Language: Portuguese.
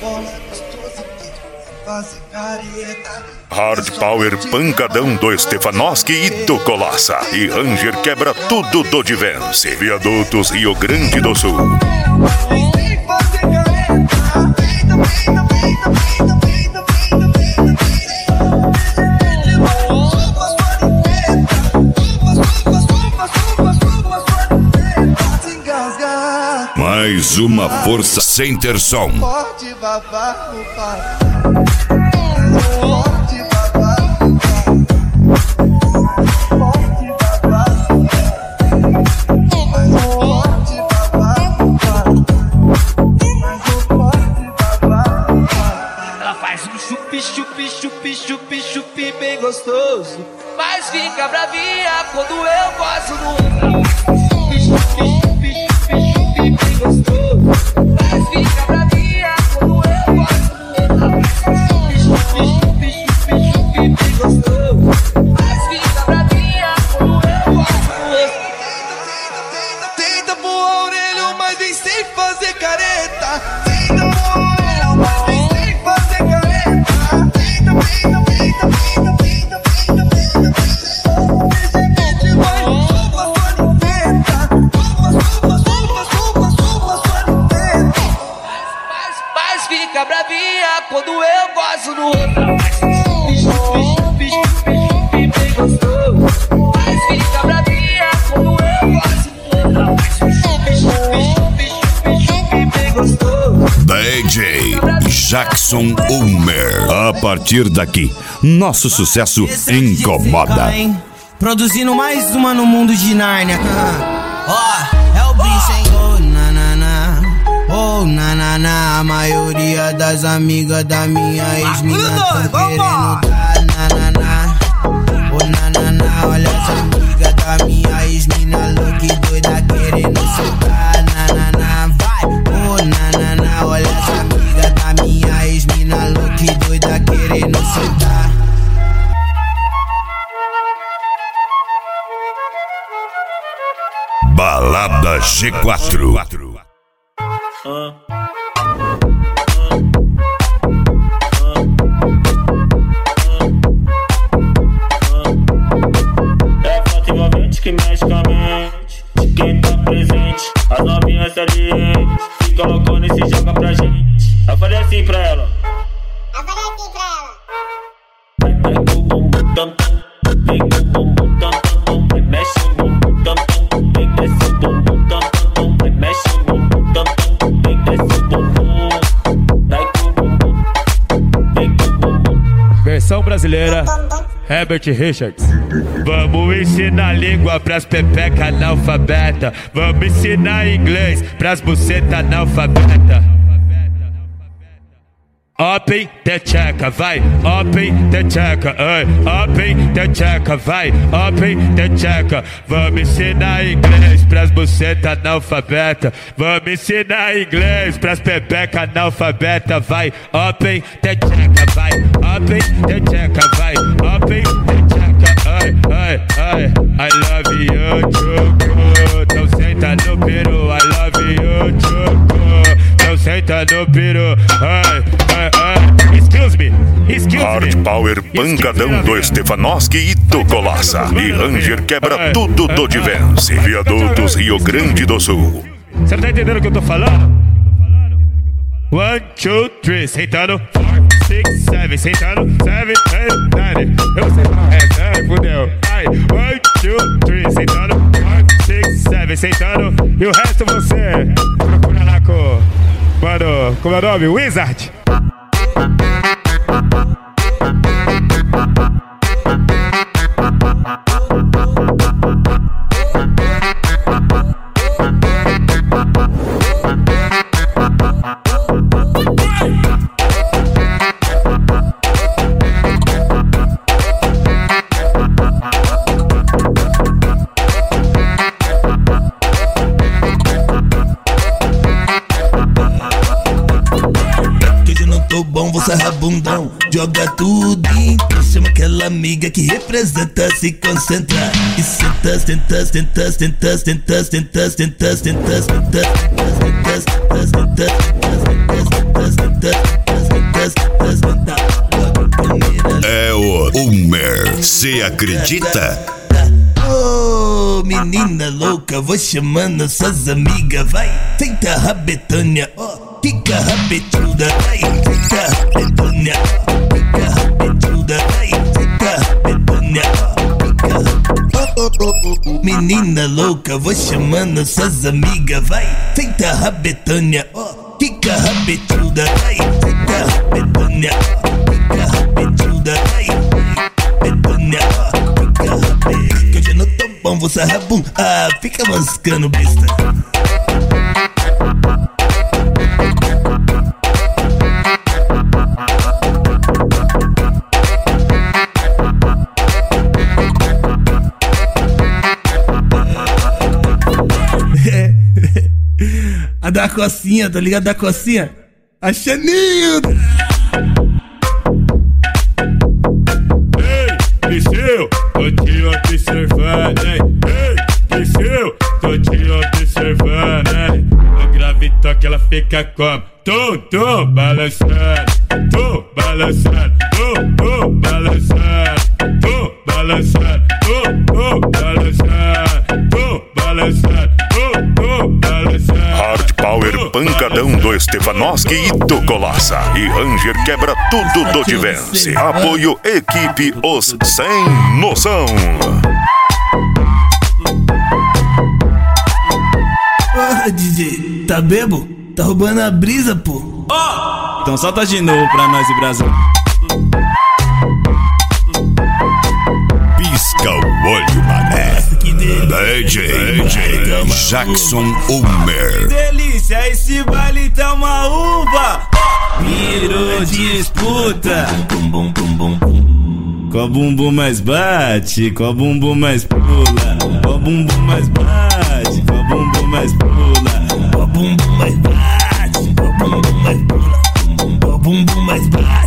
Hard Power pancadão do Stefanowski e do Colaça. E Ranger quebra tudo do Divence. Viadutos Rio Grande do Sul. Mais uma força Center Som. Forte babá no pai. Ela faz um chupi, chupi, chupi, chupi, chupi bem gostoso, mas fica bravinha quando eu gosto do chupi, chupi, chupi, chupi, chupi bem gostoso, mas fica bravinha quando eu gosto do chupi, chupi, chupi, chupi, chupi bem gostoso, mas fica bravinha quando eu gosto do Tenta pro orelho, mas vem sem fazer careta. Fica bravinha quando eu gosto do outro. Bem gostoso. Mas fica bravinha quando eu gosto do outro. Bem gostoso. DJ Jackson Ulmer. A partir daqui, nosso sucesso incomoda. Produzindo mais uma no mundo de Nárnia. É o bicho, hein? Oh, na, a maioria das amigas da minha ex-mina tão querendo dar, na. Oh, na, olha as amigas da minha ex-mina louca e doida querendo soltar, na, vai. Oh, na, olha as amigas da minha ex-mina louca e doida querendo soltar. Balada G4. É foto envolvente que mexe com a mente de quem tá presente. As novinhas salientes se colocou nesse joga pra gente. Eu falei assim pra ela. Vai com o bumbum tam tam, vem com o bumbum tam tam, vai mexe o bumbum tam tam, vem desce o bumbum tam tam, vai mexe o bumbum tam tam, vem desce o bumbum, vai com o bumbum, vem com o bumbum. Versão brasileira, Herbert Richards. Vamos ensinar língua pras pepeca analfabeta. Vamos ensinar inglês pras buceta analfabeta. Open the checa, vai, open the checa, open the checa, vai, open the checa. Vamos ensinar inglês pras buceta analfabeta. Vamos ensinar inglês pras pepeca analfabeta, vai, open the checa, vai, open the checa, vai, open the checa, I love you, choco. Então senta no peru, I love you, choco. Então senta no peru, excuse me. Hard Power pancadão do Stefanowski e do Colaça. E Ranger quebra tudo do Divence. Viadutos Rio Grande do Sul. Você não tá entendendo o que eu tô falando? 1, 2, 3, sentando. 4, 6, 7, sentando. 7, 8, 9. Eu sei falar fudeu. 1, 2, 3, sentando. 4, 6, 7, sentando. E o resto você procura lá com... Mano, como é o nome? Wizard. Bom, você é bundão, joga tudo então chama aquela amiga que representa, se concentra e senta, senta, senta, senta, senta, senta, senta, senta, senta, senta, senta, senta, senta, senta, senta, senta, É o Homer, cê acredita? Ô, menina louca, vou chamando suas amigas, vai. Senta a rabetânia, ó, fica rabetuda, vai. Senta a rabetânia, ó, fica rabetuda, vai. Senta a rabetânia, ó, menina louca, vou chamando suas amigas, vai. Senta a rabetânia, ó, fica rabetuda, vai. Senta a rabetânia, ó, fica rabetuda, vai. Rabetânia, ó, fica rabetuda. Que hoje eu não tô bom, vou sarrar bum. Ah, fica mascando besta. A da cocinha, tá ligado? Da cocinha. A Xanilda. Ei, Psyu, tô te observando, hein? Ei, Psyu, tô te observando, hein? No grave toque ela fica como? Tô balançando, tô balançando, tô balançando, tô balançando, tô balançando, tô balançando, tô balançando. Hard Power Pancadão do Stefanoski e do Colaça. E Ranger quebra tudo do de vence. Apoio equipe Os Sem Noção. Porra, DJ, tá bebo? Tá roubando a brisa, pô. Então solta de novo pra nós, Brasil. Pisca o olho, mané. DJ Jackson Homer. Delícia, esse baile tá uma uva. Virou disputa. Qual bumbum mais bate, qual bumbum mais pula. Qual bumbum mais bate, qual bumbum mais pula. Qual bumbum mais bate, qual bumbum mais pula. Qual bumbum mais bate.